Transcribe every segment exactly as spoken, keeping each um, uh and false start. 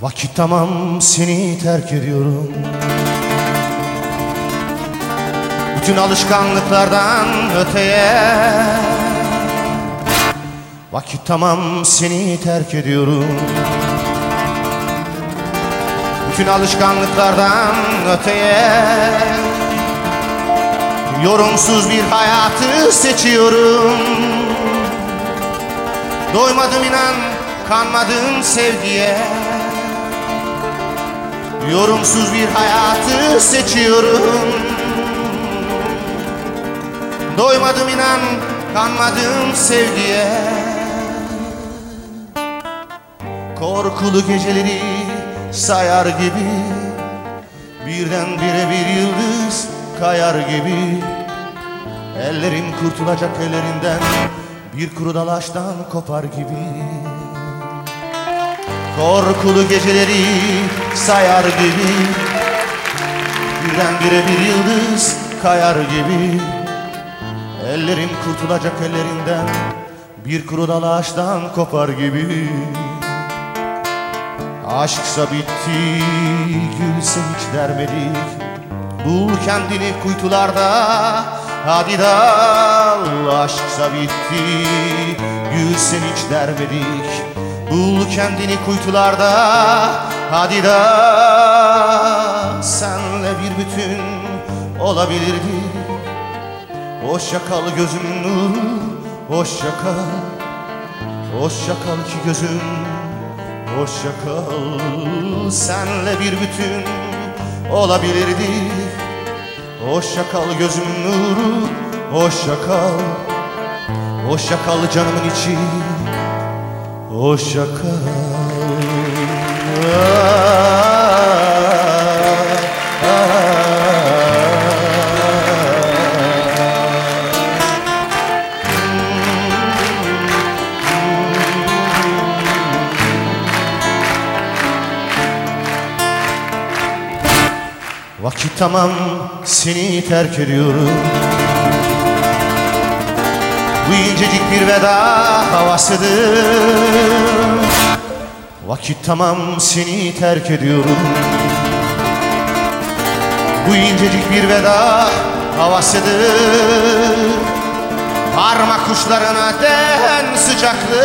Vakit tamam, seni terk ediyorum. Bütün alışkanlıklardan öteye. Vakit tamam, seni terk ediyorum. Bütün alışkanlıklardan öteye. Yorumsuz bir hayatı seçiyorum. Doymadım inan, kanmadım sevgiye. Yorumsuz bir hayatı seçiyorum. Doymadım inan, kanmadım sevgiye. Korkulu geceleri sayar gibi, birdenbire bir yıldız kayar gibi. Ellerim kurtulacak ellerinden, bir kuru dal ağaçtan kopar gibi. Korkulu geceleri sayar gibi, birdenbire bir yıldız kayar gibi. Ellerim kurtulacak ellerinden, bir kuru dal ağaçtan kopar gibi. Aşksa bitti, gülse hiç dermedik. Bul kendini kuytularda, hadi dal. Aşksa bitti, gülse hiç dermedik. Bul kendini kuytularda, hadi dal. Senle bir bütün olabilirdi. Hoşça kal gözümün nuru, hoşça kal. Hoşça kal ki gözüm, hoşça kal. Senle bir bütün olabilirdi. Hoşça kal gözümün nuru, hoşça kal. Hoşça kal canımın içi, hoşça kal. Ah, ah, ah. Vakit tamam, seni terk ediyorum. Bu incecik bir veda havasıdır. Vakit tamam, seni terk ediyorum. Bu incecik bir veda havasıdır. Parmak uçlarına değen sıcaklık,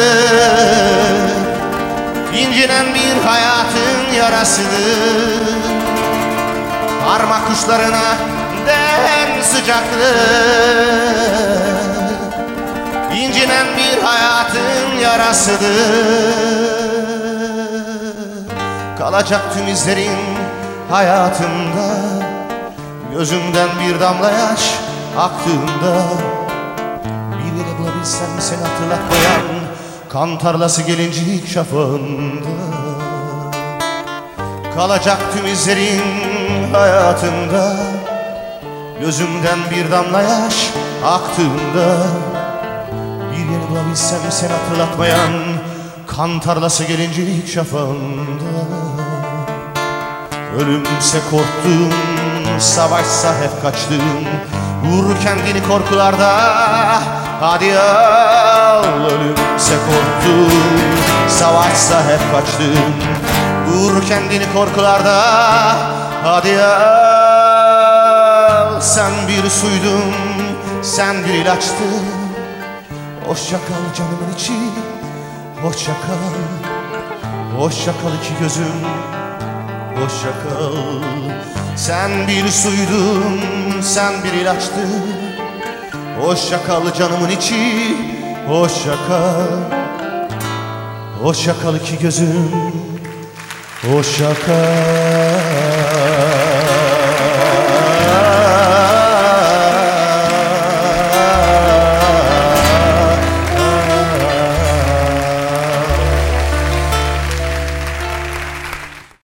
incinen bir hayatın yarasıdır. Parmak uçlarına değen sıcaklık, incinen bir hayatın yarasıdır. Kalacak tüm izlerin hayatımda, gözümden bir damla yaş aktığında. Bir yere bulabilsem seni hatırlatmayan, kan tarlası gelincik şafağında. Kalacak tüm izlerin hayatımda, gözümden bir damla yaş aktığında. Bir yeri bulabilsem seni hatırlatmayan, kan tarlası gelincik şafağında. Ölümse korktum, savaşsa hep kaçtım. Vur kendini korkularda, hadi al. Ölümse korktum, savaşsa hep kaçtım. Vur kendini korkularda, hadi al. Sen bir suydun, sen bir ilaçtın. Hoşça kal canımın içi, hoşça kal. Hoşça kal iki gözüm, hoşça kal. Sen bir suydun, sen bir ilaçtın. Hoşça kal canımın içi, hoşça kal. Hoşça kal iki gözüm, hoşça kal.